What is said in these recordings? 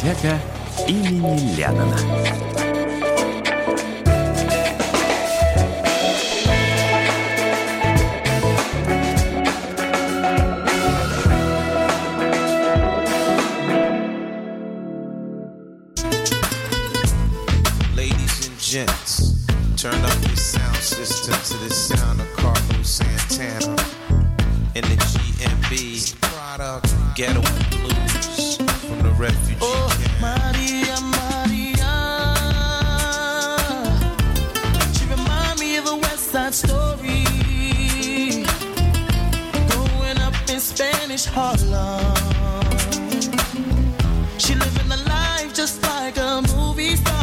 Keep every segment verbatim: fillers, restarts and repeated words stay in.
Библиотека имени Леннона. Gents, turn up your sound system to the sound of Carlos Santana and the G M B product Ghetto Blues from the refugee oh, camp. Maria, Maria, she remind me of a West Side Story, growing up in Spanish Harlem. She living the life just like a movie star.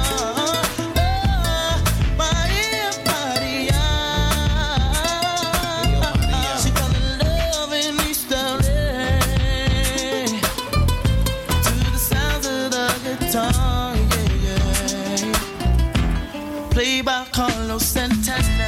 Played by Carlos Santana.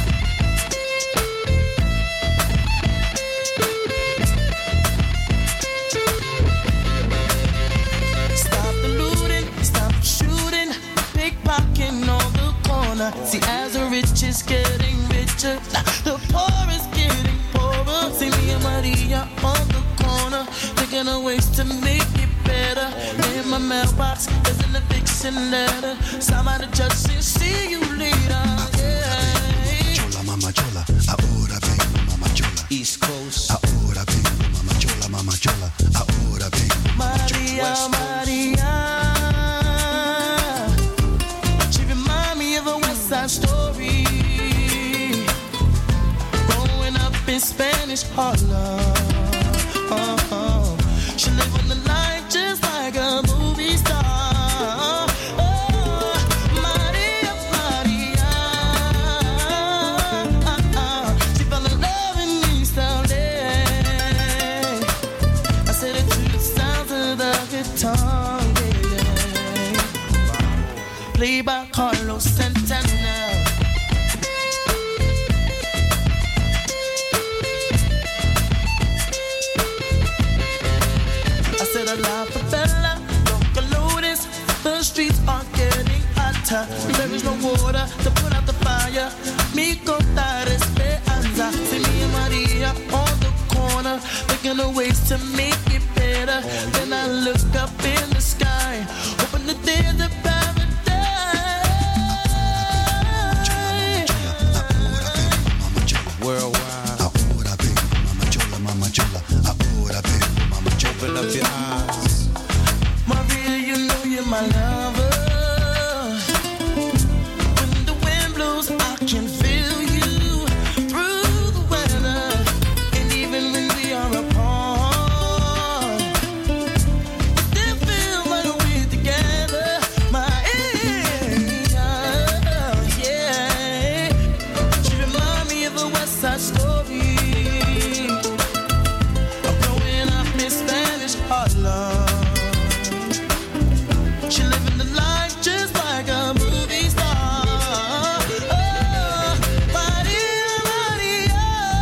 Stop the looting, stop the shooting, pickpocketing on the corner. See, as the rich is getting richer, the poor is getting poorer. See me and Maria on the corner, thinking of ways to make it better. In my mailbox, there's an eviction letter. Somebody just said, see you later. Yeah. Chola, mama chola, ahora vengo, mama chola. East Coast, ahora vengo, mama chola, mama chola, ahora vengo, mama Maria, Maria. She remind me of a West Side Story, growing up in Spanish Harlem. Uh-huh. She live on the line just like a movie star. Oh, Maria, Maria. Uh-uh. She fell in love in East L A. I said it to the sounds of the guitar, yeah. Played by Carlos Santana. La favela, Locomotives, the streets are getting hotter. There is no water to put out the fire. Mi contar esperanza. See me and Maria on the corner, thinking of ways to make it better. Then I look up in the sky, hoping that there's a paradise. Worldwide. Ahora vengo, mama chola, mama chola, ahora vengo, mama chola. Open up your eyes. Maria, you know you're my lover. When the wind blows, I can feel you through the weather. And even when we are apart, still feel like we're together. My yeah, yeah. She remind me of a West Side Story, growing up in Spanish Harlem. She living the life just like a movie star. Oh, Maria, Maria.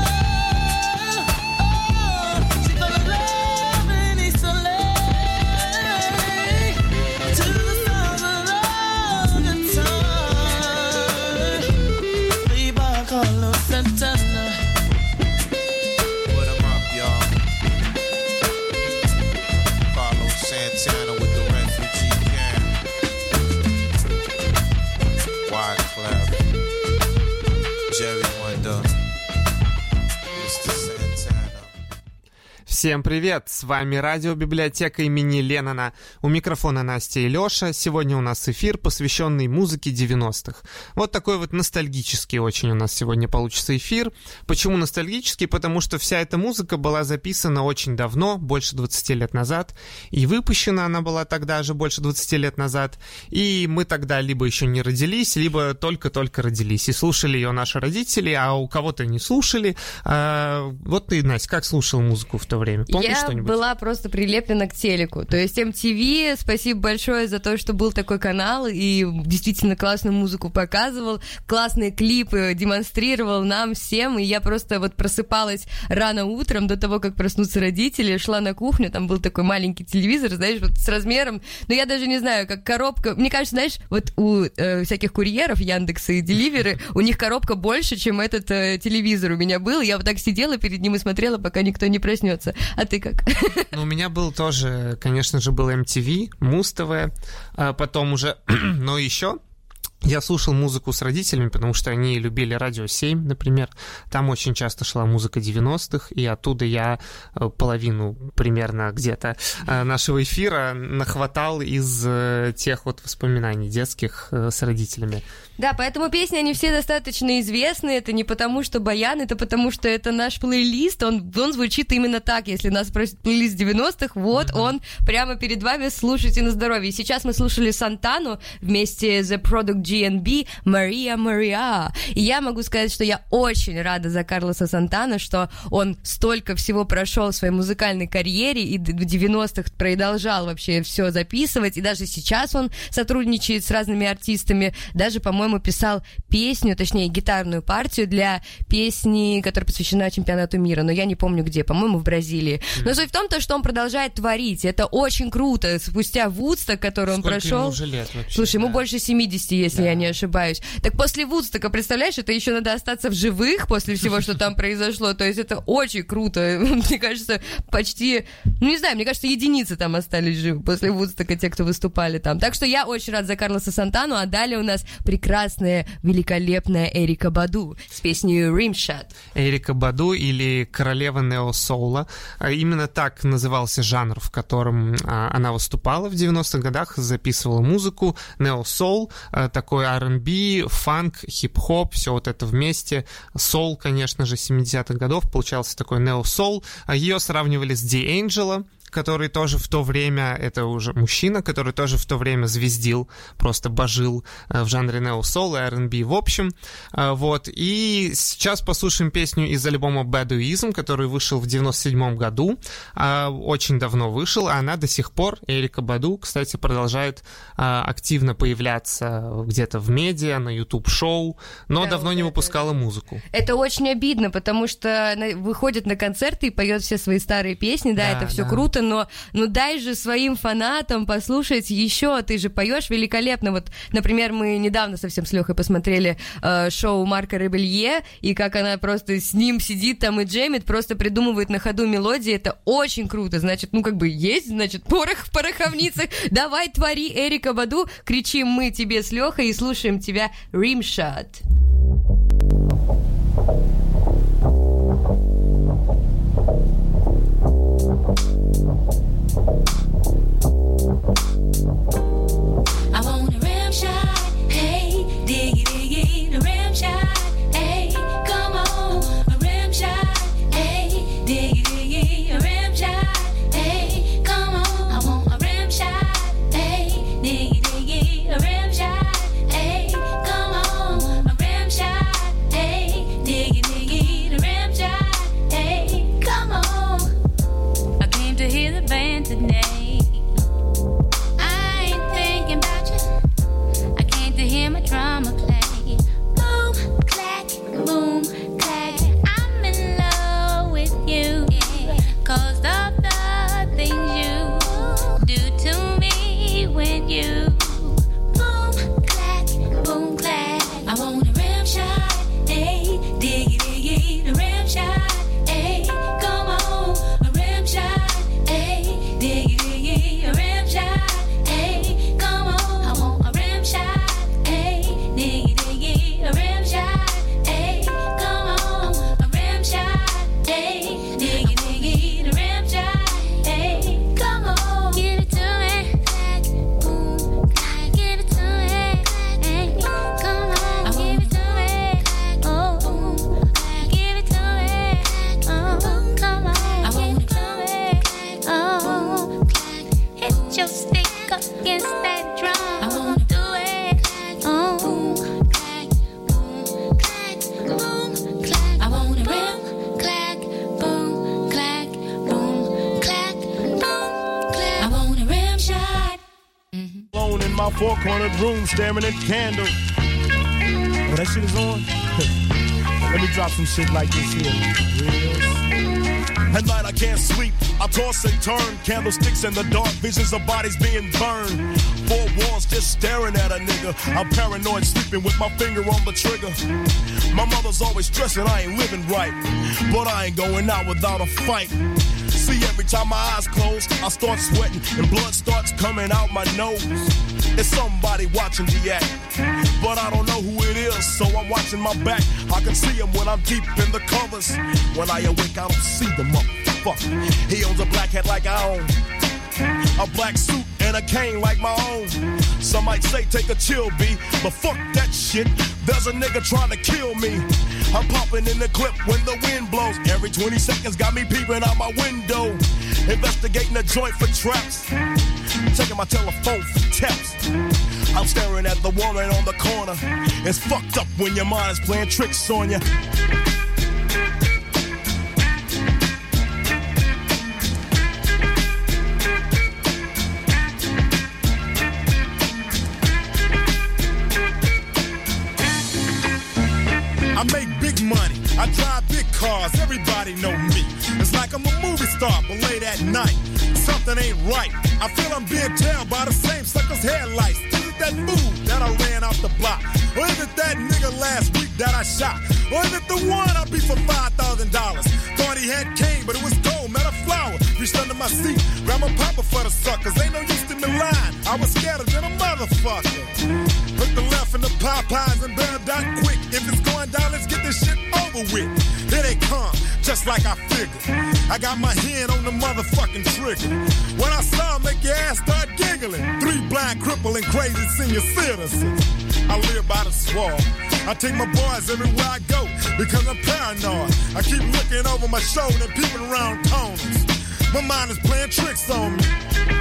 Oh, she fell in love in East L A. To the sound of the guitar. Played by Carlos Santana. Put 'em up, y'all. Carlos Santana with the refugee camp. Wyclef, Jerry Wonder, мистер Santana. Всем привет! С вами радиобиблиотека имени Леннона. У микрофона Настя и Леша. Сегодня у нас эфир, посвященный музыке девяностых. Вот такой вот ностальгический очень у нас сегодня получится эфир. Почему ностальгический? Потому что вся эта музыка была записана очень давно, больше двадцати лет назад. И выпущена она была тогда же, больше двадцати лет назад. И мы тогда либо еще не родились, либо только-только родились. И слушали ее наши родители, а у кого-то не слушали. А вот ты, Настя, как слушал музыку в то время? время? Помнишь я что-нибудь? Я была просто прилеплена к телеку. То есть эм ти ви, спасибо большое за то, что был такой канал и действительно классную музыку показывал, классные клипы демонстрировал нам всем, и я просто вот просыпалась рано утром до того, как проснутся родители, шла на кухню, там был такой маленький телевизор, знаешь, вот с размером, но я даже не знаю, как коробка, мне кажется, знаешь, вот у э, всяких курьеров Яндекса и Деливеры, у них коробка больше, чем этот э, телевизор у меня был, я вот так сидела перед ним и смотрела, пока никто не проснется. А ты как? Ну, у меня был тоже, конечно же, был эм ти ви, Муз-ТВ, а потом уже, но еще... Я слушал музыку с родителями, потому что они любили Радио семь, например. Там очень часто шла музыка девяностых, и оттуда я половину примерно где-то нашего эфира нахватал из тех вот воспоминаний детских с родителями. Да, поэтому песни, они все достаточно известны. Это не потому, что Баян, это потому, что это наш плейлист. Он, он звучит именно так. Если нас спросят плейлист девяностых, вот uh-huh. он прямо перед вами, слушайте на здоровье. Сейчас мы слушали Сантану вместе с The Product джи эн би «Мария Мария». И я могу сказать, что я очень рада за Карлоса Сантану, что он столько всего прошел в своей музыкальной карьере и в девяностых продолжал вообще все записывать. И даже сейчас он сотрудничает с разными артистами. Даже, по-моему, по-моему, писал песню, точнее, гитарную партию для песни, которая посвящена чемпионату мира, но я не помню где, по-моему, в Бразилии. Mm. Но суть в том, то, что он продолжает творить, это очень круто. Спустя Вудсток, который он Сколько прошел... ему уже лет вообще? Слушай, да. ему больше семидесяти, если да. я не ошибаюсь. Так после Вудстока, представляешь, это еще надо остаться в живых после всего, что там произошло, то есть это очень круто. Мне кажется, почти, ну не знаю, мне кажется, единицы там остались живы после Вудстока, те, кто выступали там. Так что я очень рад за Карлоса Сантану, а далее у нас прекрасная, великолепная Эрика Баду с песней Rimshot. Эрика Баду или королева нео-соула. Именно так назывался жанр, в котором она выступала в девяностых годах, записывала музыку. Нео-соул, такой ар энд би, фанк, хип-хоп, все вот это вместе. Соул, конечно же, семидесятых годов, получался такой нео-соул. Ее сравнивали с Ди Энджело, который тоже в то время, это уже мужчина, который тоже в то время звездил, просто божил в жанре нео-соул и ар энд би в общем. Вот. И сейчас послушаем песню из альбома Baduizm, который вышел в девяносто седьмом году. Очень давно вышел, а она до сих пор, Эрика Баду, кстати, продолжает активно появляться где-то в медиа, на YouTube-шоу, но да, давно вот не это... выпускала музыку. Это очень обидно, потому что она выходит на концерты и поет все свои старые песни, да, да это все да. круто, но ну дай же своим фанатам послушать еще, ты же поешь великолепно. Вот, например, мы недавно совсем с Лехой посмотрели э, шоу Марка Ребелье, и как она просто с ним сидит там и джемит, просто придумывает на ходу мелодии, это очень круто. Значит, ну как бы есть, значит, порох в пороховницах. Давай, твори, Эрика Баду, кричим мы тебе с Лехой и слушаем тебя Rimshot. I want a rim shot, hey, diggy diggy, the rim shot, hey, come on, a rim shot, hey, diggy diggy, a rim shot, hey, come on, I want a rim shot, hey, diggy diggy, a rim shot, hey, come on, a rim four-cornered room staring at candle. Oh, that shit is on? Let me drop some shit like this here. Real. At night I can't sleep, I toss and turn. Candlesticks in the dark, visions of bodies being burned. Four walls just staring at a nigga. I'm paranoid, sleeping with my finger on the trigger. My mother's always stressing I ain't living right, but I ain't going out without a fight. See, every time my eyes close, I start sweating and blood starts coming out my nose. It's somebody watching the act, but I don't know who it is, so I'm watching my back. I can see him when I'm deep in the covers. When I awake, I don't see the motherfucker. He owns a black hat like I own, a black suit and a cane like my own. Some might say take a chill, B, but fuck that shit. There's a nigga trying to kill me. I'm popping in the clip when the wind blows. Every twenty seconds got me peeping out my window. Investigating the joint for traps. Checking my telephone for taps. I'm staring at the woman on the corner. It's fucked up when your mind is playing tricks on you. I make big money, I drive big cars, everybody know me. It's like I'm a movie star, but late at night, something ain't right. I feel I'm being tailed by the same sucker's headlights. Is it that fool that I ran off the block? Or is it that nigga last week that I shot? Or is it the one I beat for five thousand dollars? Thought he had cane, but it was gold, met a flower. Reached under my seat, grabbed my papa for the suckers. Ain't no use to me lying, I was scared than a motherfucker. Put the left in the Popeyes and bail down quick. If it's going down, let's get this shit over with. Here they come, just like I figured. I got my hand on the motherfucking trigger. When I saw him, make your ass start giggling. Three blind, crippling, crazy senior citizens. I live by the swamp. I take my boys everywhere I go because I'm paranoid. I keep looking over my shoulder and peeping around corners. My mind is playing tricks on me.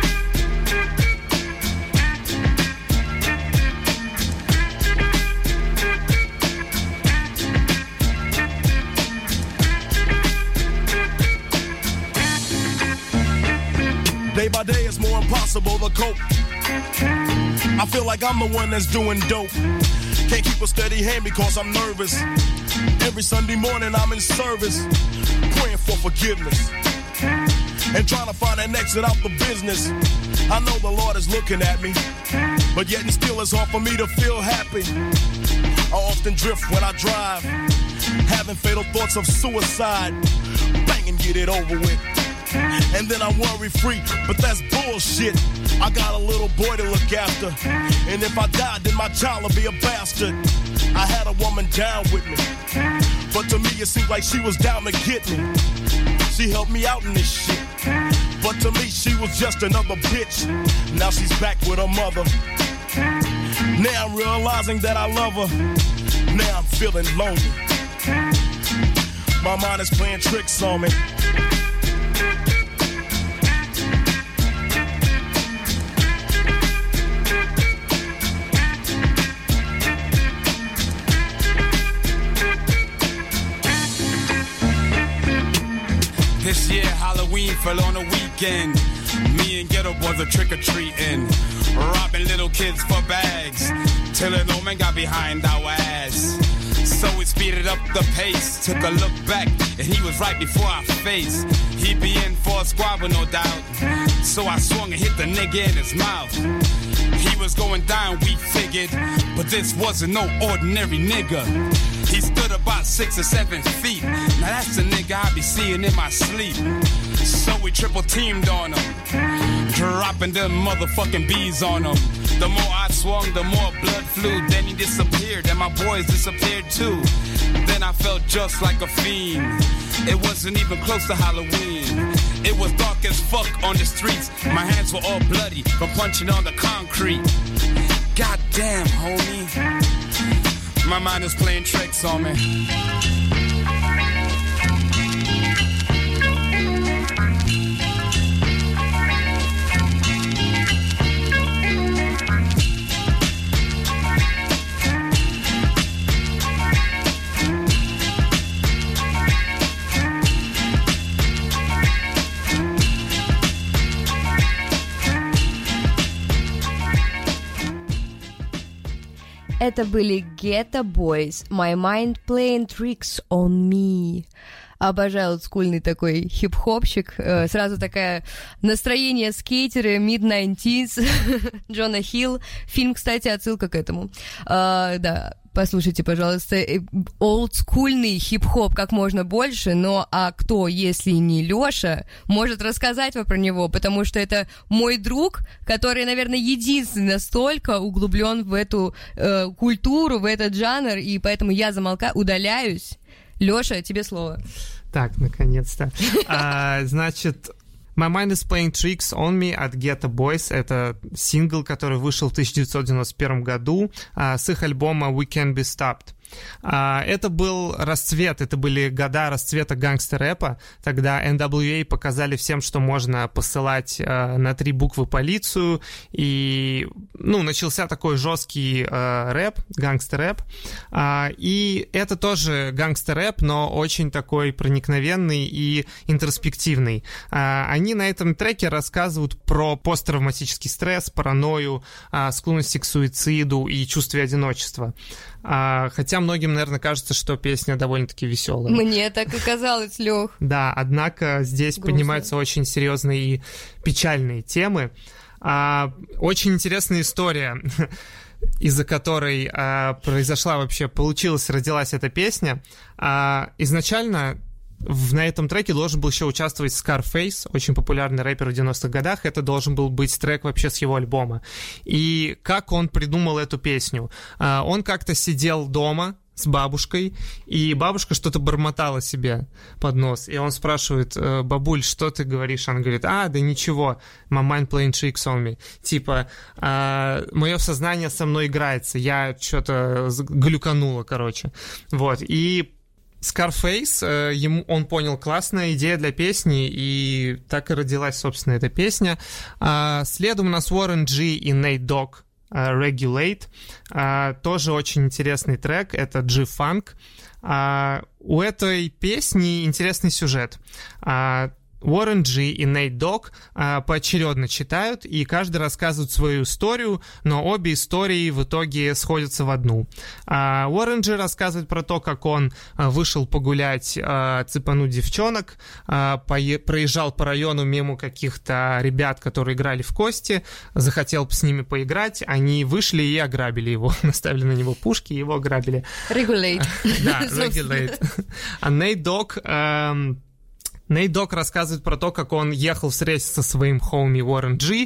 Day by day it's more impossible to cope. I feel like I'm the one that's doing dope. Can't keep a steady hand because I'm nervous. Every Sunday morning I'm in service, praying for forgiveness and trying to find an exit out the business. I know the Lord is looking at me, but yet and still it's hard for me to feel happy. I often drift when I drive, having fatal thoughts of suicide. Bang and get it over with. And then I'm worry free, but that's bullshit. I got a little boy to look after, and if I die, then my child will be a bastard. I had a woman down with me, but to me it seemed like she was down to get me. She helped me out in this shit, but to me she was just another bitch. Now she's back with her mother. Now I'm realizing that I love her. Now I'm feeling lonely. My mind is playing tricks on me. This year Halloween fell on a weekend. Me and Ghetto Boys are trick-or-treating, robbing little kids for bags, till an old man got behind our ass. So we speeded up the pace, took a look back, and he was right before our face. He'd be in for a squabble, no doubt, so I swung and hit the nigga in his mouth. He was going down, we figured, but this wasn't no ordinary nigga. He stood about six or seven feet. Now that's the nigga I be seeing in my sleep. So we triple teamed on him, dropping them motherfucking bees on him. The more I swung, the more blood flew. Then he disappeared, and my boys disappeared too. Then I felt just like a fiend. It wasn't even close to Halloween. It was dark as fuck on the streets. My hands were all bloody from punching on the concrete. Goddamn, homie. My mind is playing tricks on me. Это были Ghetto Boys, My Mind Playing Tricks on Me. Обожаю олдскульный такой хип-хопщик. Э, сразу такое настроение скейтеры, мид-найнтиз, Джона Хилл. Фильм, кстати, отсылка к этому. Э, да, послушайте, пожалуйста, олдскульный хип-хоп как можно больше, но а кто, если не Лёша, может рассказать вам про него, потому что это мой друг, который, наверное, единственный настолько углублен в эту э, культуру, в этот жанр, и поэтому я замолкаю, удаляюсь. Лёша, тебе слово. Так, наконец-то. а, значит, My Mind is Playing Tricks on Me от Ghetto Boys. Это сингл, который вышел в тысяча девятьсот девяносто первом году а, с их альбома We Can't Be Stopped. А, это был расцвет, это были года расцвета гангстер-рэпа. Тогда эн дабл ю эй показали всем, что можно посылать а, на три буквы полицию. И, ну, начался такой жесткий а, рэп, гангстер-рэп. А, и это тоже гангстер-рэп, но очень такой проникновенный и интроспективный. А, они на этом треке рассказывают про посттравматический стресс, паранойю, а, склонности к суициду и чувстве одиночества. А, хотя многим, наверное, кажется, что песня довольно-таки веселая. Мне так и казалось, Лёх. Да, однако здесь Грустно. Поднимаются очень серьезные и печальные темы. А, очень интересная история, из-за которой а, произошла вообще, получилась, родилась эта песня. А, изначально в, на этом треке должен был еще участвовать Scarface, очень популярный рэпер в девяностых годах. Это должен был быть трек вообще с его альбома. И как он придумал эту песню? А, он как-то сидел дома с бабушкой, и бабушка что-то бормотала себе под нос. И он спрашивает: бабуль, что ты говоришь? Она говорит: а, да ничего, my mind playing tricks on me. Типа, а, мое сознание со мной играется, я что-то глюканула, короче. Вот, и Scarface, ему, он понял, классная идея для песни, и так и родилась, собственно, эта песня. А, следом у нас Warren G и Nate Dogg, Regulate. А, тоже очень интересный трек, это G-Funk. А, у этой песни интересный сюжет. А, Warren G и Nate Dogg а, поочередно читают, и каждый рассказывает свою историю, но обе истории в итоге сходятся в одну. А, Warren G рассказывает про то, как он а, вышел погулять, а, цепануть девчонок, а, пое- проезжал по району мимо каких-то ребят, которые играли в кости, захотел с ними поиграть, они вышли и ограбили его, наставили на него пушки и его ограбили. Regulate. Да, Regulate. А Nate Dogg... Nate Dogg рассказывает про то, как он ехал встретиться со своим хоуми Warren G,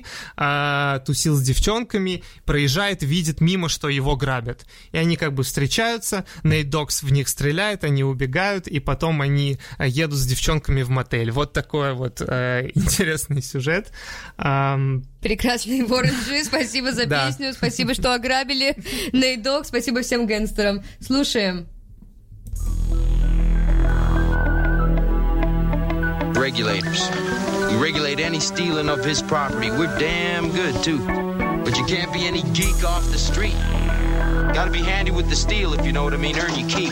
э, тусил с девчонками, проезжает, видит мимо, что его грабят. И они как бы встречаются, Nate Dogg в них стреляет, они убегают, и потом они едут с девчонками в мотель. Вот такой вот э, интересный сюжет. Um... Прекрасный Warren G, спасибо за да. песню, спасибо, что ограбили. Nate Dogg, спасибо всем гангстерам. Слушаем. Regulators. We regulate any stealing of his property. We're damn good, too. But you can't be any geek off the street. Gotta be handy with the steel, if you know what I mean. Earn your keep.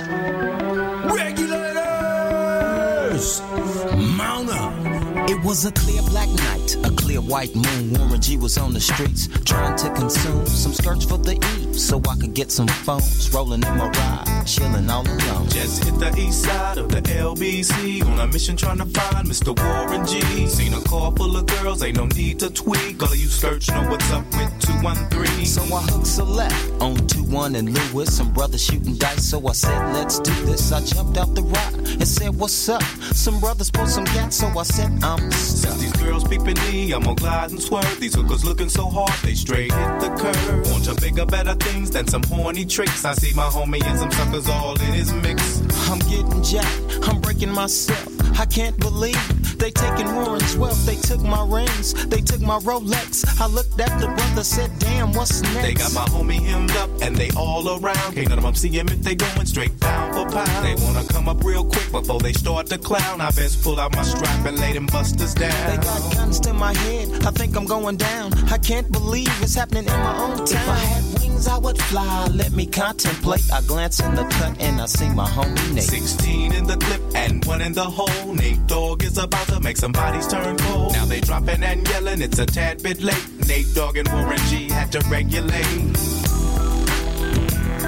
Regulators! Mount up! It was a clear black night, a clear white moon. Warren G was on the streets, trying to consume some skirts for the E, so I could get some phones. Rolling in my ride, chilling all alone. Just hit the east side of the L B C on a mission trying to find Mister Warren G. Seen a car full of girls, ain't no need to tweak. All of you search know what's up with two one three. So I hooked select on two one and Lewis. Some brothers shooting dice, so I said, let's do this. I jumped out the ride and said, what's up? Some brothers pulled some gas, so I said, I'm Since these girls peeping me, I'm gonna glide and swerve. These hookers looking so hard, they straight hit the curve. Want to bigger, better things than some horny tricks. I see my homie and some suckers all in his mix. I'm getting jacked, I'm breaking myself. I can't believe they taking Warren's wealth. They took my rings, they took my Rolex. I looked at the brother, said, damn, what's next? They got my homie hemmed up and they all around. Can't none of them see him if they going straight pound for pound. They wanna come up real quick before they start to clown. I best pull out my strap and lay them busters down. They got guns to my head, I think I'm going down. I can't believe it's happening in my own town. If I had wings, I would fly, let me contemplate. I glance in the cut and I see my homie Nate. Sixteen in the clip and one in the hole. Nate Dogg is about to make some bodies turn cold. Now they dropping and yelling, it's a tad bit late. Nate Dogg and Warren G had to regulate.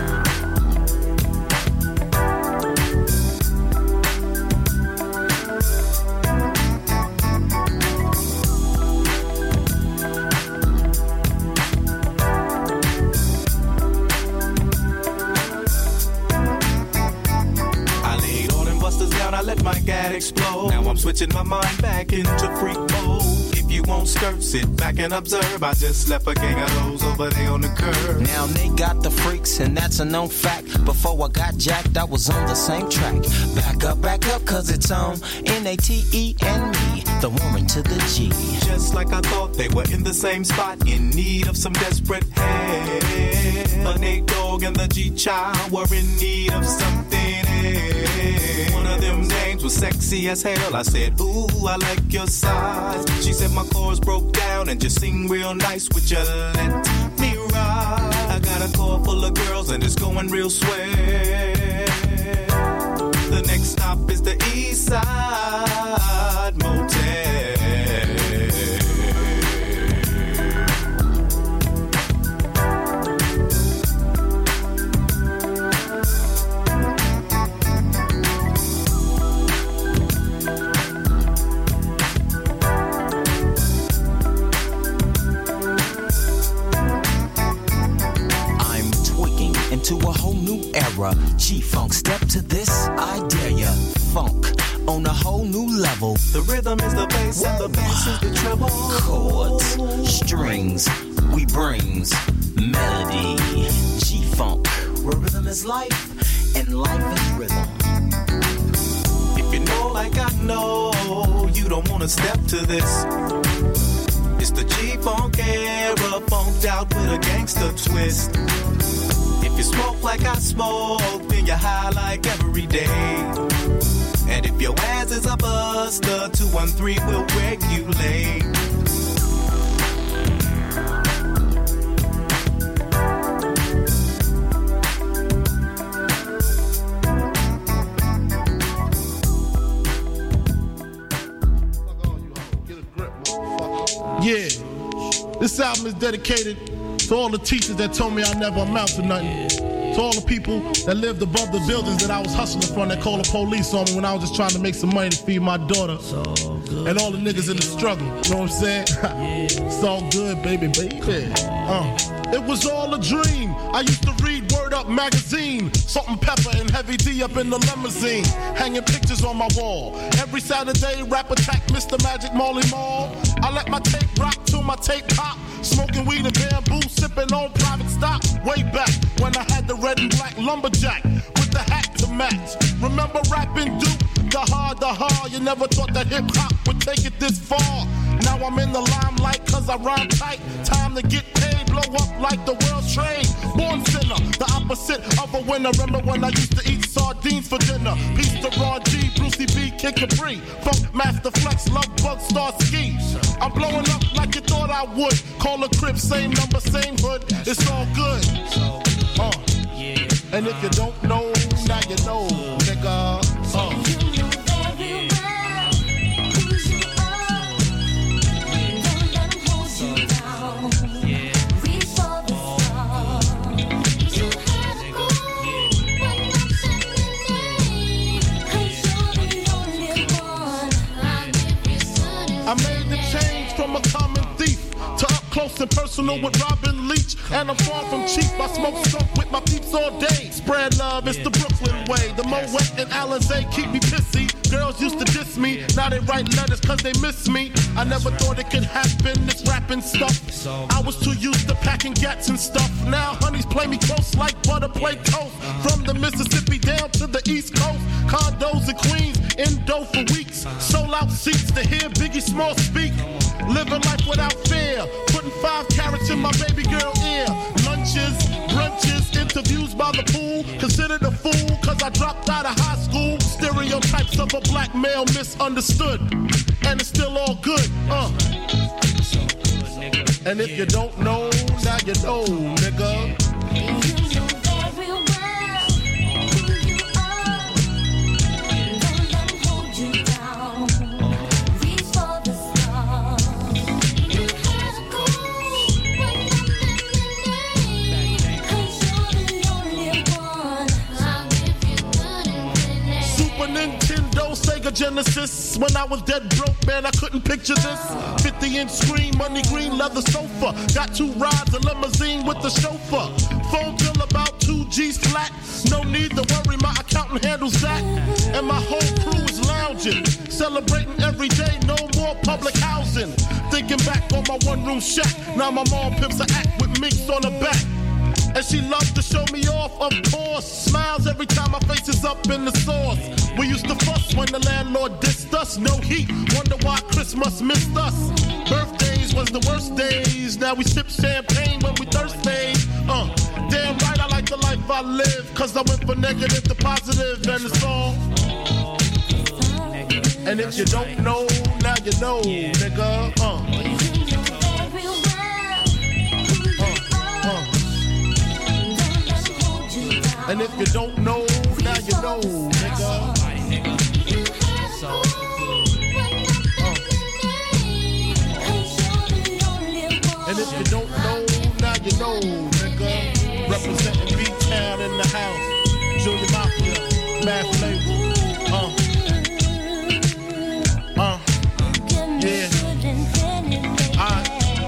my gat explode. Now I'm switching my mind back into freak mode. If you won't skirt, sit back and observe. I just left a gang of those over there on the curb. Now they got the freaks, and that's a known fact. Before I got jacked, I was on the same track. Back up, back up, cause it's on N A T E and me, the woman to the G. Just like I thought, they were in the same spot, in need of some desperate help. The Nate Dogg and the G-Child were in need of something else. One of them names was sexy as hell. I said, ooh, I like your size. She said my chords broke down and just sing real nice. Would you let me ride? I got a car full of girls and it's going real swell. The next stop is the East Side Motel. To a whole new era, G-Funk, step to this, I dare ya. Funk on a whole new level. The rhythm is the bass and the bass is the treble. Chords, strings, we brings melody. G-Funk, where rhythm is life and life is rhythm. If you know like I know, you don't wanna step to this. It's the G-Funk era, funked out with a gangster twist. If you smoke like I smoke, then you're high like every day. And if your ass is a buster, two one three will regulate. Yeah, this album is dedicated to all the teachers that told me I never amount to nothing. To all the people that lived above the buildings that I was hustling from that called the police on me when I was just trying to make some money to feed my daughter. And all the niggas in the struggle, you know what I'm saying? It's all good, baby, baby. Uh. It was all a dream. I used to read Word Up magazine, Salt and Pepper and Heavy D up in the limousine, hanging pictures on my wall. Every Saturday, rap attack, Mister Magic Marley Marl. I let my tape rock till my tape pop. Smoking weed and bamboo, sipping on private stock. Way back when I had the red and black lumberjack with the hat to match. Remember rapping Duke? The hard, the hard. You never thought that hip hop would take it this far. Now I'm in the limelight cause I rhyme tight. Time to get paid, blow up like the world's trade. Born sinner, the opposite of a winner. Remember when I used to eat sardines for dinner? Peace to Ron G, Brucey B, Kid Capri, Funk Master Flex, Love Bug, Star Ski. I'm blowing up like you thought I would. Call a crib, same number, same hood. It's all good. Uh. And if you don't know, now you know, nigga. Uh. I made the change from a common thief to up close and personal with Robin Leach. And I'm far from cheap. I smoke skunk with my peeps all day. Spread love, it's the Brooklyn way. The Moet and Alizé keep me pissy. Girls used to diss me, now they write letters cause they miss me. I never thought it could happen, this rapping stuff. I was too used to packing gats and stuff. Now honeys play me close like butter play toast. From the Mississippi down to the East Coast. Condos in Queens, in dough for weeks. Sold out seats to hear Biggie Small speak. Living life without fear. Putting five carats in my baby girl ear. Lunches, brunches, interviews by the pool. Considered a fool cause I dropped out of high school. Stereotypes of a black male misunderstood. And it's still all good, uh. And if you don't know, now you know, nigga. Sega Genesis. When I was dead broke, man, I couldn't picture this. fifty inch screen, money green leather sofa. Got two rides, a limousine with the chauffeur. Phone bill about two G's flat. No need to worry, my accountant handles that. And my whole crew is lounging, celebrating every day, no more public housing. Thinking back on my one-room shack, now my mom pimps a act with minks on her back. And she loves to show me off, of course. Smiles every time my face is up in the sauce. We used to fuss when the landlord dissed us. No heat, wonder why Christmas missed us. Birthdays was the worst days. Now we sip champagne when we thirsty. Uh, damn right I like the life I live. Cause I went from negative to positive and it's all. And if you don't know, now you know, nigga. Uh. And if you don't know, now you know, nigga. So uh. And if you don't know, now you know, nigga. Representing B-Town in the house. Junior Mafia, Mad Flavor. Uh. Uh. Yeah. I.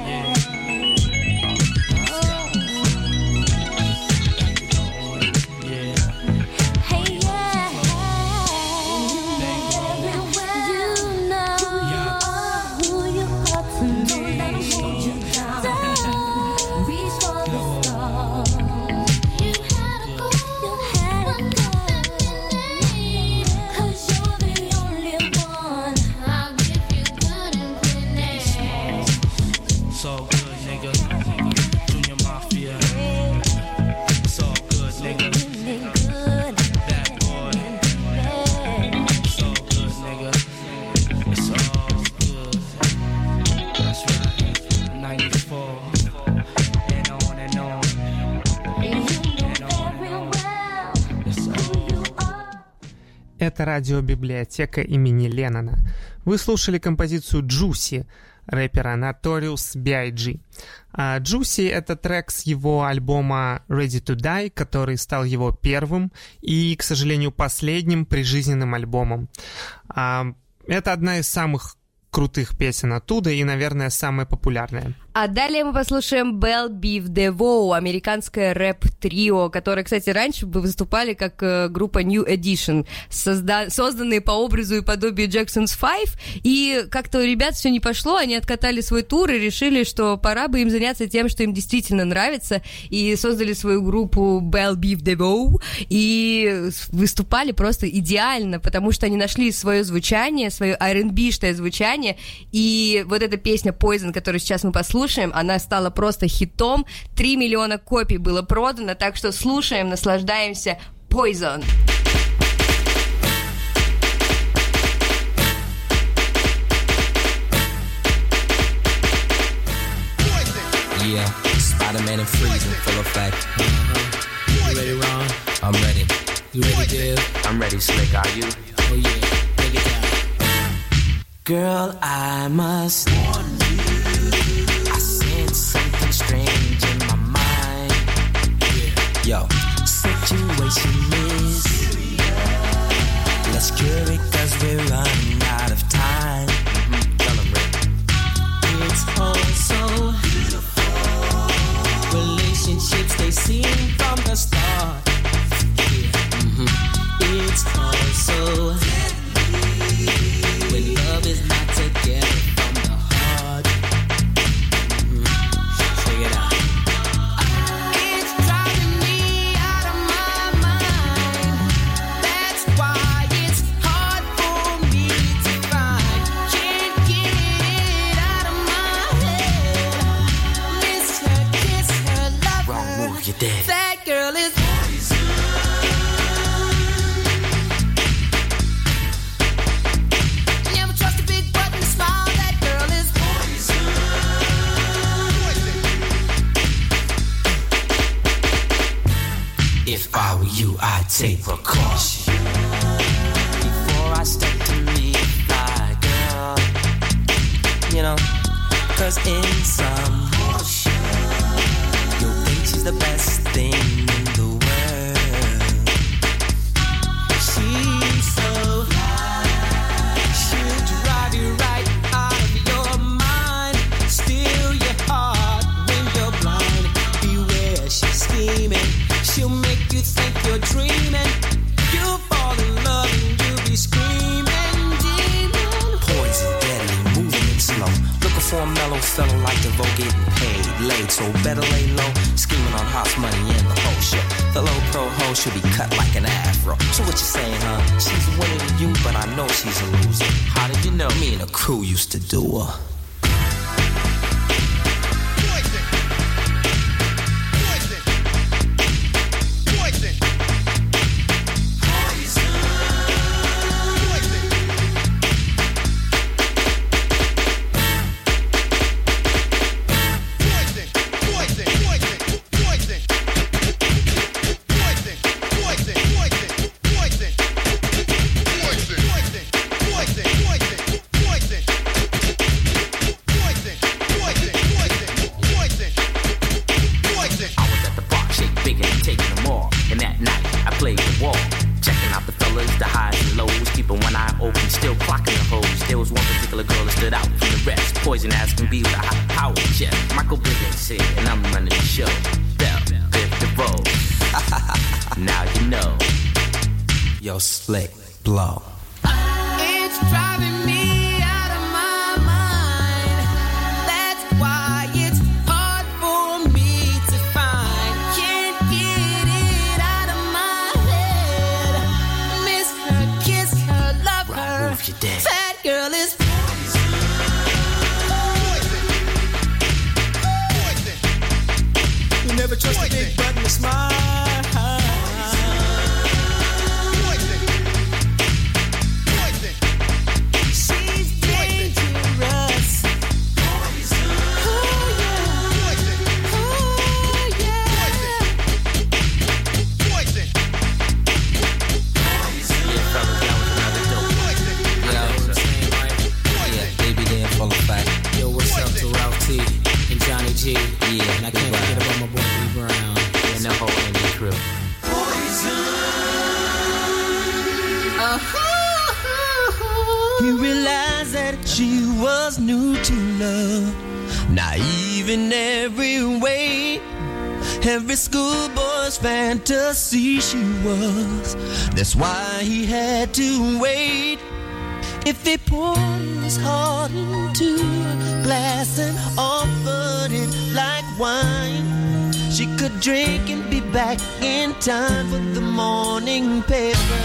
Это радиобиблиотека имени Леннона. Вы слушали композицию «Juicy» рэпера Notorious би ай джи. А «Juicy» — это трек с его альбома «Ready to Die», который стал его первым и, к сожалению, последним прижизненным альбомом. А это одна из самых крутых песен оттуда и, наверное, самая популярная. А далее мы послушаем Bell Biv DeVoe, американское рэп-трио, которое, кстати, раньше бы выступали как э, группа New Edition, созда- созданные по образу и подобию Jackson's Five, и как-то у ребят все не пошло, они откатали свой тур и решили, что пора бы им заняться тем, что им действительно нравится, и создали свою группу Bell Biv DeVoe, и выступали просто идеально, потому что они нашли свое звучание, свое ар энд би-штое звучание, и вот эта песня Poison, которую сейчас мы послушаем, она стала просто хитом. Три миллиона копий было продано, так что слушаем, наслаждаемся. Poison. Yeah, Spider-Man and freezing, full effect. Uh-huh. You ready, Ron? I'm ready. You ready, Dave? I'm ready, Slick. Are you? Oh yeah, take it down. Girl, I must warn you. I sense something strange in my mind. Yo, situation is serious. Let's cure it 'cause we're running out of time. Mm-hmm. Tell 'em, Rick. It's all so beautiful. Relationships, they seem from the start. Yeah. Mm-hmm. It's all so deadly. When love is not together from the heart. Mm-hmm. Check it out. It's driving me out of my mind. That's why it's hard for me to find. Can't get it out of my head. Miss her, kiss her, love her. Wrong move, you're dead. That girl is poison. Never trust a big butt and a smile. That girl is poison. If I were you, I'd take precaution before I step to meet my girl. You know, 'cause in some portion, you'll think she's the best thing in the world. She's so high, she'll drive you right out of your mind, steal your heart when you're blind. Beware, she's scheming, she'll make fella like DeVoe getting paid, laid, so better lay low, scheming on house money and the whole shit. The low pro hoe should be cut like an afro. So what you saying, huh? She's a winner to you, but I know she's a loser. How did you know? Me and the crew used to do her. Slick blow. It's driving me out of my mind. That's why it's hard for me to find. Can't get it out of my head. Miss her, kiss her, love her. That girl is poison. You never trust a big button to smile. She was new to love, naive in every way. Every schoolboy's fantasy she was. That's why he had to wait. If he poured his heart into a glass and offered it like wine, she could drink and be back in time for the morning paper.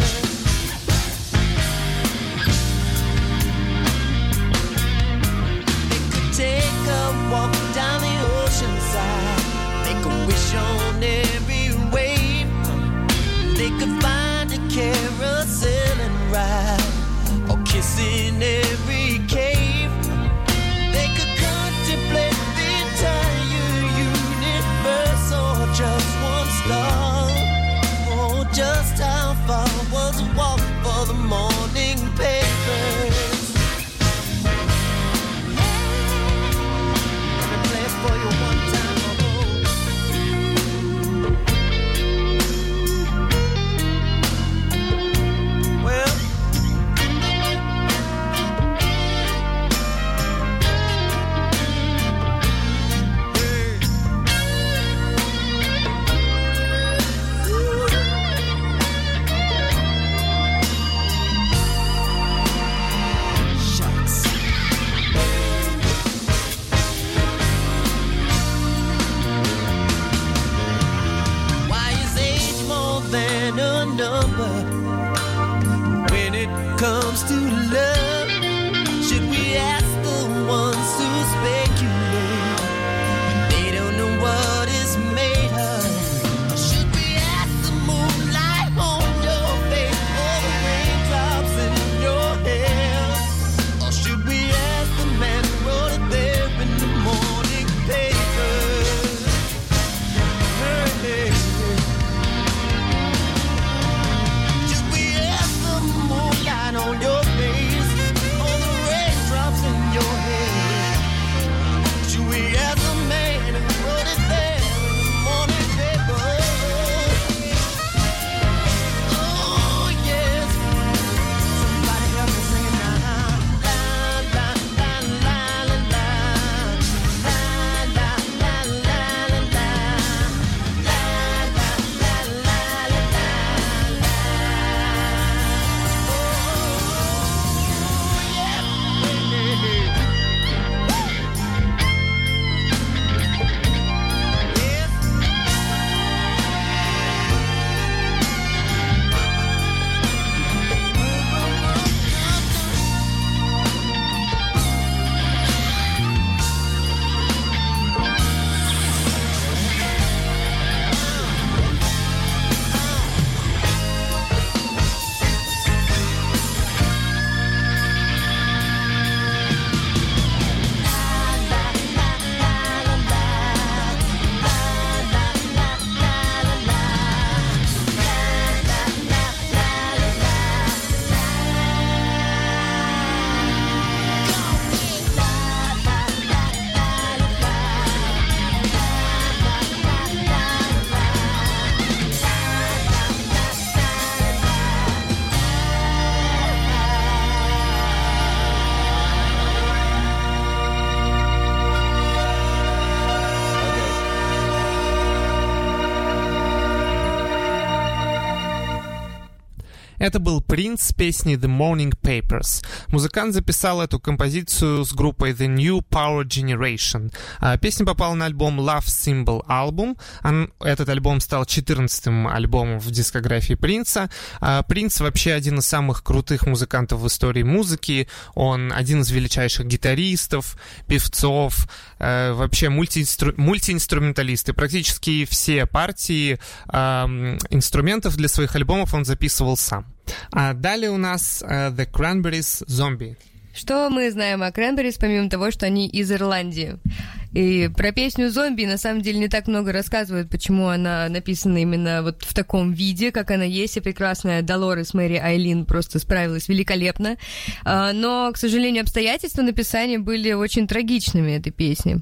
Take a walk down the ocean side, make a wish on every wave. They could find a carousel and ride, or kiss in every cave. They could contemplate the entire universe, or just one star. Oh, just how far was a walk for the morning papers? For you one time well, comes to love, should we ask the ones who speculate when they don't know what is made of? Or should we ask the moonlight on your face or the raindrops in your hair? Or should we ask the man who wrote it there in the morning papers? Hey, hey, hey. Это был Принц с песней The Morning Papers. Музыкант записал эту композицию с группой The New Power Generation. Песня попала на альбом Love Symbol Album. Этот альбом стал четырнадцатым альбомом в дискографии Принца. Принц вообще один из самых крутых музыкантов в истории музыки. Он один из величайших гитаристов, певцов, вообще мультиинстру... мультиинструменталист. И практически все партии инструментов для своих альбомов он записывал сам. А далее у нас uh, The Cranberries Zombie. Что мы знаем о Cranberries, помимо того, что они из Ирландии? И про песню «Зомби» на самом деле не так много рассказывают, почему она написана именно вот в таком виде, как она есть, и прекрасная Долорес Мэри Айлин просто справилась великолепно. Но, к сожалению, обстоятельства написания были очень трагичными этой песни.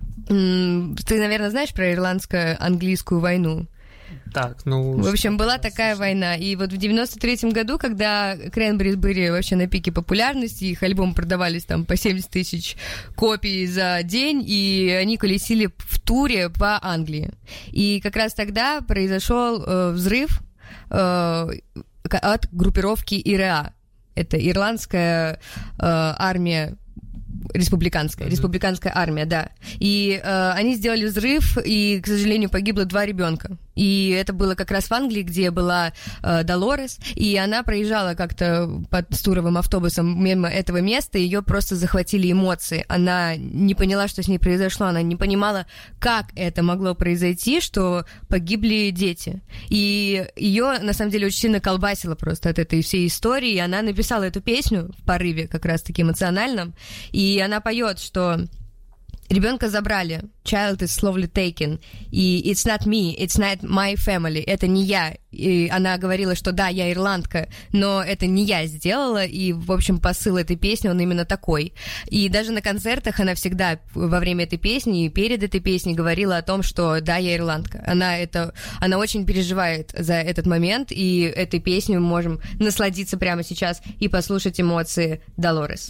Ты, наверное, знаешь про ирландско-английскую войну? Так, ну... В общем, была такая война. И вот в девяносто третьем году, когда Cranberries были вообще на пике популярности, их альбомы продавались там по семьдесят тысяч копий за день, и они колесили в туре по Англии. И как раз тогда произошел э, взрыв э, от группировки ИРА. Это ирландская э, армия, республиканская, mm-hmm. республиканская армия, да. И э, они сделали взрыв, и, к сожалению, погибло два ребенка. И это было как раз в Англии, где была э, Долорес, и она проезжала как-то под с туровым автобусом мимо этого места, и ее просто захватили эмоции. Она не поняла, что с ней произошло, она не понимала, как это могло произойти, что погибли дети. И ее, на самом деле, очень сильно колбасило просто от этой всей истории, и она написала эту песню в порыве как раз-таки эмоциональном, и она поет, что ребенка забрали, child is slowly taken, и it's not me, it's not my family, это не я. И она говорила, что да, я ирландка, но это не я сделала, и, в общем, посыл этой песни, он именно такой. И даже на концертах она всегда во время этой песни и перед этой песней говорила о том, что да, я ирландка. Она, это, она очень переживает за этот момент, и этой песней мы можем насладиться прямо сейчас и послушать эмоции Долорес.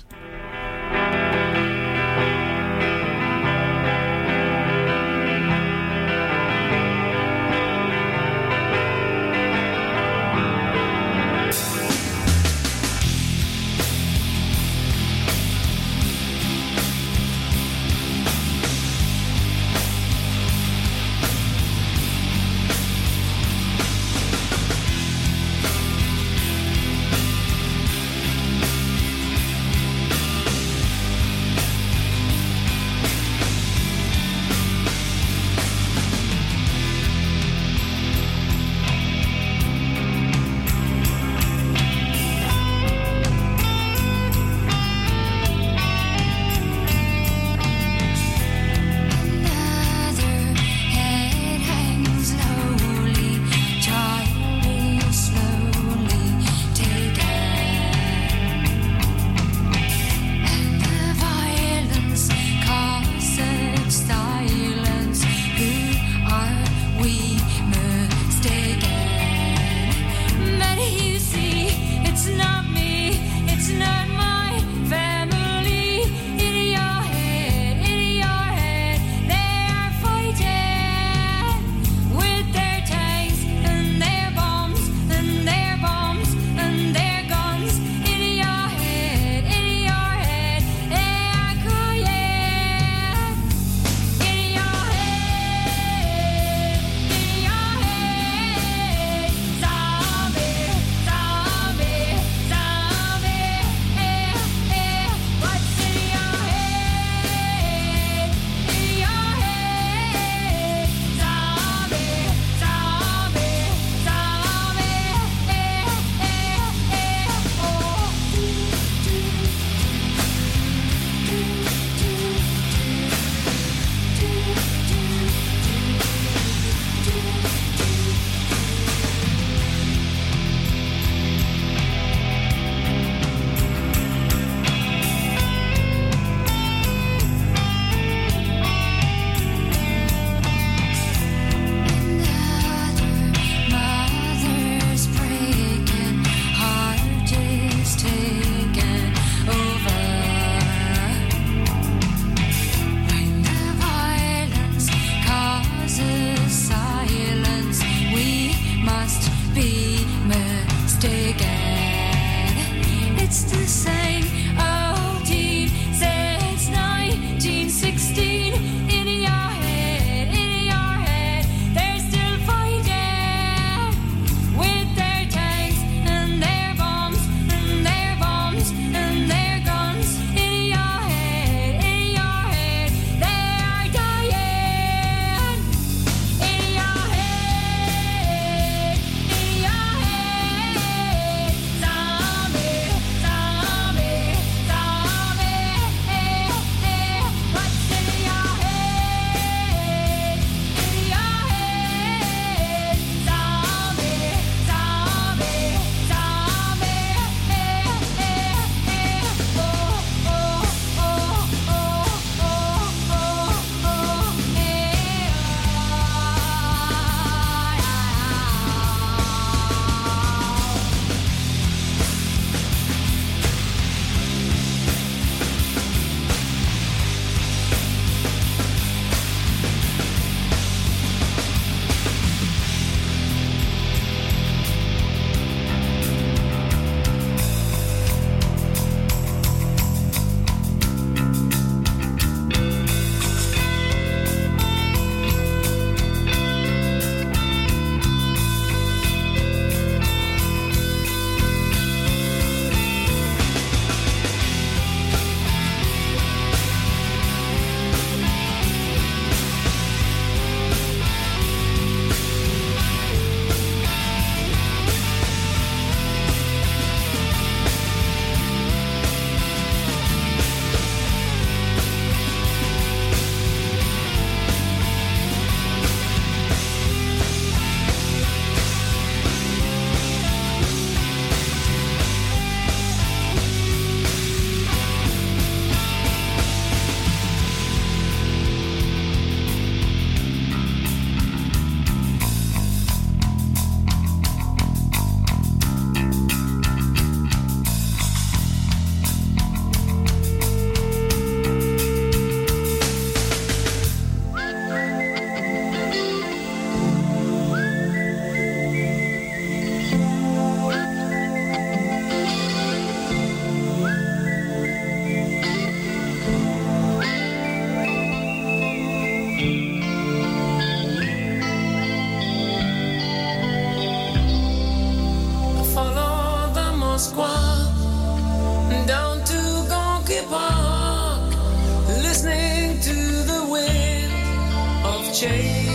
Moskva, down to Gonky Park, listening to the wind of change.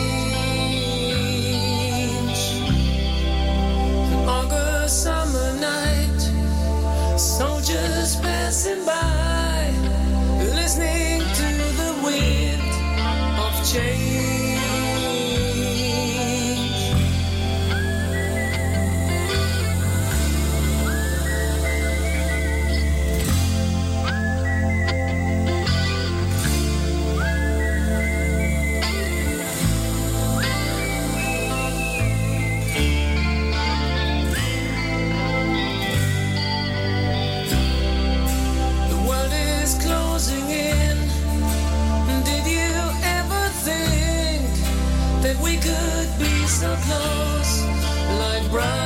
An August summer night, soldiers passing by, listening to the wind of change. So close, like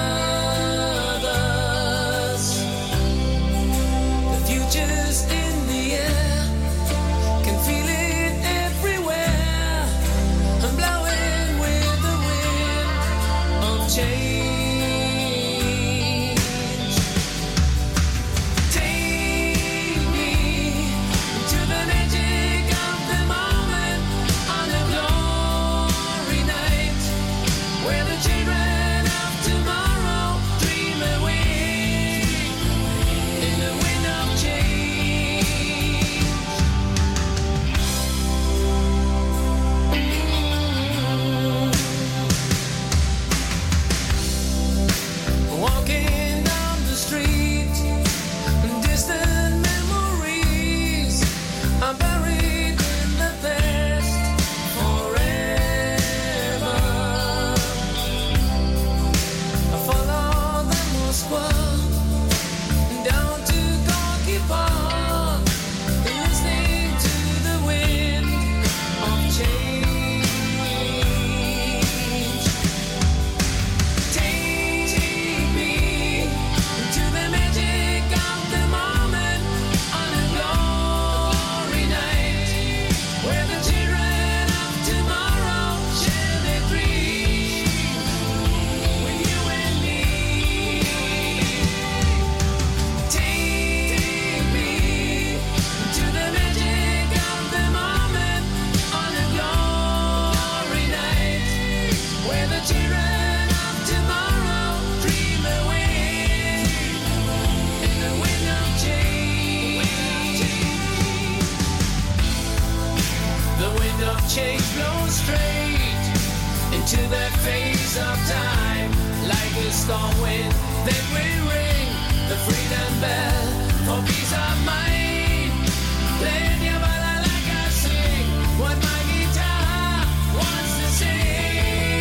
brothers. The future's in the air, can feel it everywhere. I'm blowing with the wind of change. Take me to the magic of the moment on a glory night, where the children of tomorrow dream away in the wind of change. Walking down the street, distant memories are buried in the past forever. Follow the Moskva, down to Gonky Park, listening to the wind of change. Take me to the magic of the moment on a glory night, where the children of tomorrow share their dreams with you and me. Take me to the magic of the moment on a glory night, where the children of tomorrow dream away in the wind of change. The wind of change blows straight into that phase of time, like a storm wind that will ring the freedom bell for peace of mind. Playing your bala like I sing what my guitar wants to sing.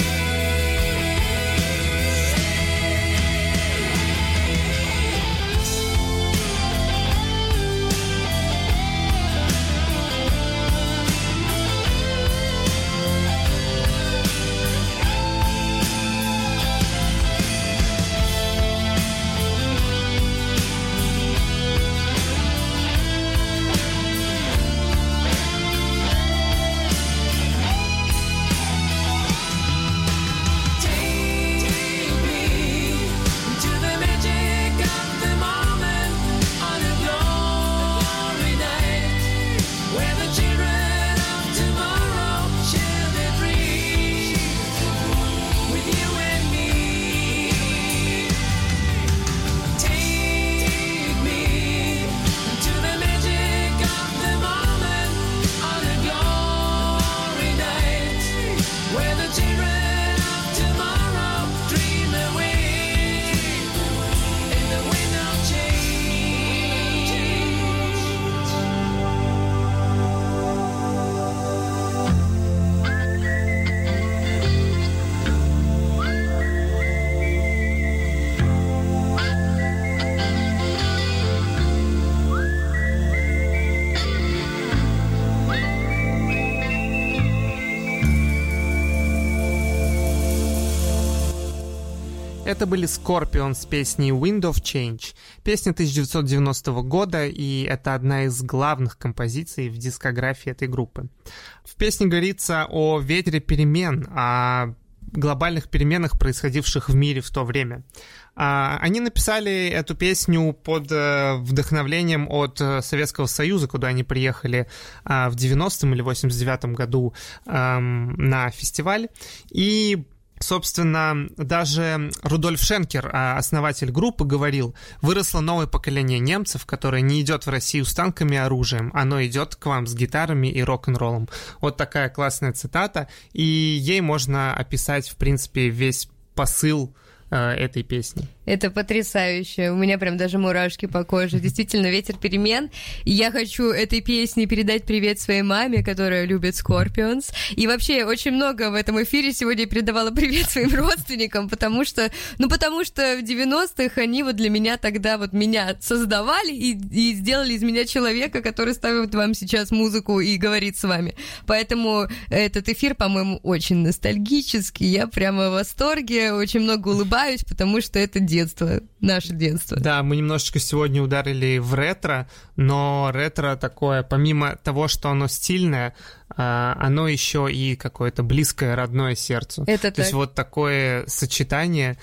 Это были Scorpions с песней Wind of Change. Песня тысяча девятьсот девяностого года, и это одна из главных композиций в дискографии этой группы. В песне говорится о ветре перемен, о глобальных переменах, происходивших в мире в то время. А, они написали эту песню под э, вдохновлением от э, Советского Союза, куда они приехали э, в девяностом или восемьдесят девятом году э, на фестиваль. И собственно, даже Рудольф Шенкер, основатель группы, говорил: выросло новое поколение немцев, которое не идет в Россию с танками и оружием, оно идет к вам с гитарами и рок-н-роллом. Вот такая классная цитата, и ей можно описать, в принципе, весь посыл э, этой песни. Это потрясающе. У меня прям даже мурашки по коже. Действительно, ветер перемен. И я хочу этой песне передать привет своей маме, которая любит Scorpions. И вообще, очень много в этом эфире сегодня я передавала привет своим родственникам, потому что, ну, потому что в девяностых они вот для меня тогда вот меня создавали и, и сделали из меня человека, который ставит вам сейчас музыку и говорит с вами. Поэтому этот эфир, по-моему, очень ностальгический. Я прямо в восторге, очень много улыбаюсь, потому что это детство, наше детство. Да, мы немножечко сегодня ударили в ретро, но ретро такое, помимо того, что оно стильное, оно еще и какое-то близкое, родное сердцу. Это То так. есть вот такое сочетание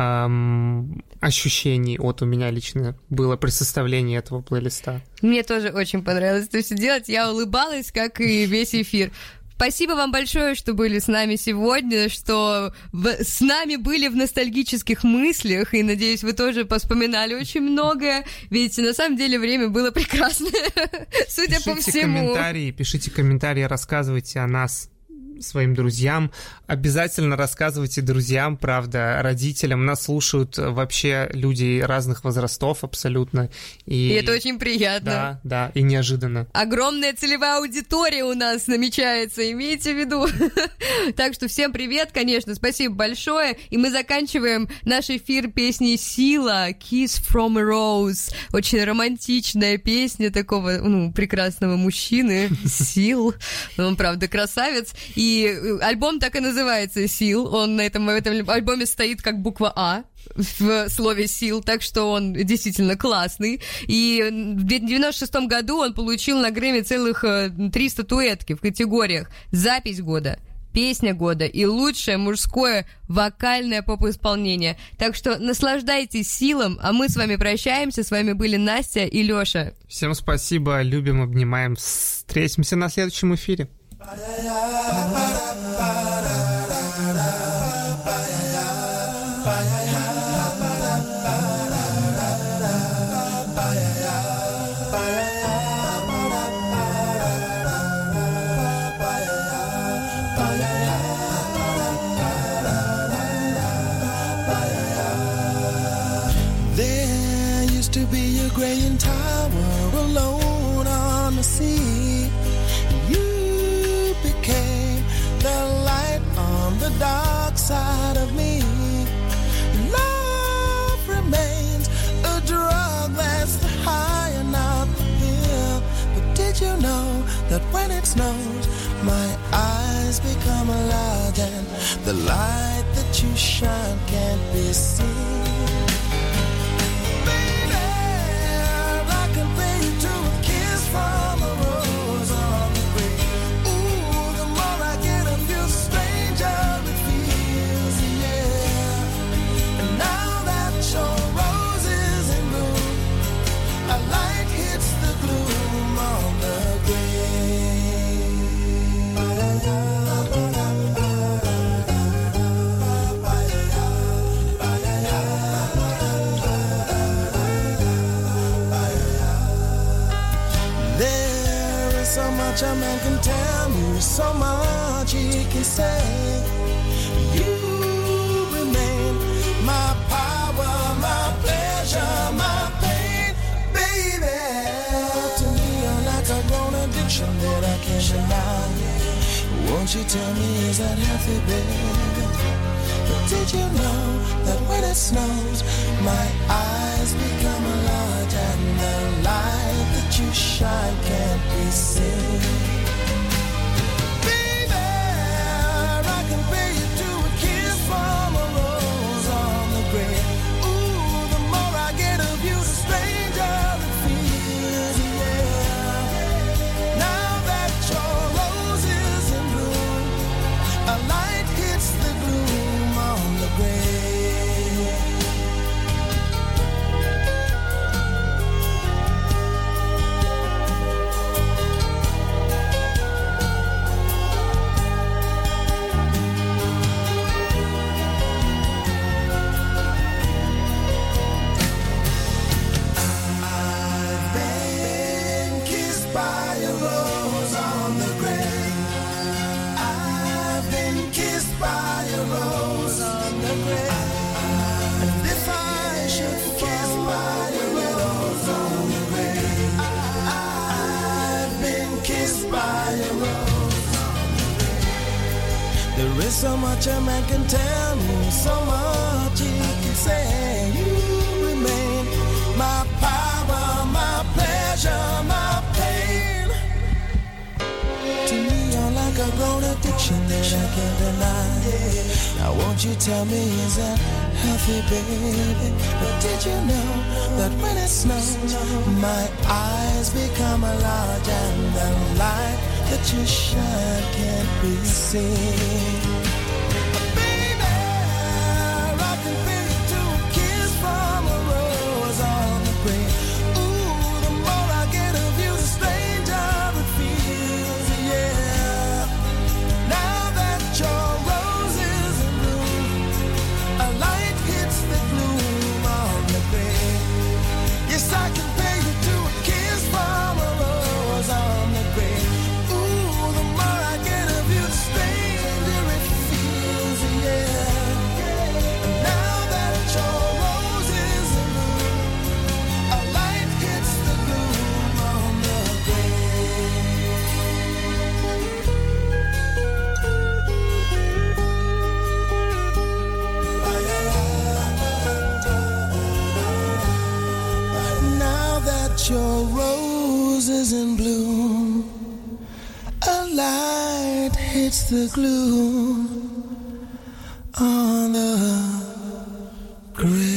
эм, ощущений вот у меня лично было при составлении этого плейлиста. Мне тоже очень понравилось это все делать. Я улыбалась, как и весь эфир. Спасибо вам большое, что были с нами сегодня, что в, с нами были в ностальгических мыслях, и, надеюсь, вы тоже поспоминали очень многое, ведь на самом деле время было прекрасное, судя по всему. Пишите комментарии, пишите комментарии, рассказывайте о нас своим друзьям. Обязательно рассказывайте друзьям, правда, родителям. Нас слушают вообще люди разных возрастов абсолютно. И, и это очень приятно. Да, да, и неожиданно. Огромная целевая аудитория у нас намечается, имейте в виду. Так что всем привет, конечно, спасибо большое. И мы заканчиваем наш эфир песней «Сила», «Kiss from a Rose». Очень романтичная песня такого, ну, прекрасного мужчины. Сил. Он, правда, красавец. И И альбом так и называется «Сил». Он на этом, в этом альбоме стоит как буква «А» в слове «Сил», так что он действительно классный. И в девяносто шестом году он получил на Грэмми целых три статуэтки в категориях «Запись года», «Песня года» и «Лучшее мужское вокальное поп-исполнение». Так что наслаждайтесь «Силом», а мы с вами прощаемся. С вами были Настя и Лёша. Всем спасибо, любим, обнимаем. Встретимся на следующем эфире. There used to be a graying tower alone on the sea. You became the light on the dark side of me. Love remains a drug that's high and out the hill. But did you know that when it snows, my eyes become large and the light that you shine can't be seen? Baby, I can pay you to a kiss from a rose on the grave. Ooh, the more I get of you, stranger it feels, yeah. And now that your rose is in bloom, a light hits the gloom on the grave. There is so much a man can tell me, so much he can say. You remain my power, my pleasure, my pain, baby. To me, you're like a grown addiction that I can't deny. Won't you tell me, is that healthy, baby? But did you know that when it snows, my eyes become large and the light that you shine can't be seen? Baby, I can pay you to a kiss from a rose on the grave. Ooh, the more I get of you, the stranger it feels, yeah. Now that your rose is in bloom, a light hits the gloom on the grave. There's so much a man can tell me, so much he can say. You remain my power, my pleasure, my pain. To me, you're like a grown addiction that I can't deny. Now won't you tell me, is that healthy, baby? But did you know that when it snows, my eyes become a large and the light that you shine can't be seen? But baby, I can feel you to a kiss from a rose on the green. Ooh, the more I get of you, the stranger it feels, yeah. Now that your rose is in bloom, a light hits the gloom on the green. Yes, I can pay you to a kiss from a rose on the green. Ooh, the more I get of you, the stranger it feels, yeah. And now that your rose is in bloom, a light hits the gloom on the green. Now that your rose is in bloom, a light hits the gloom on the grave.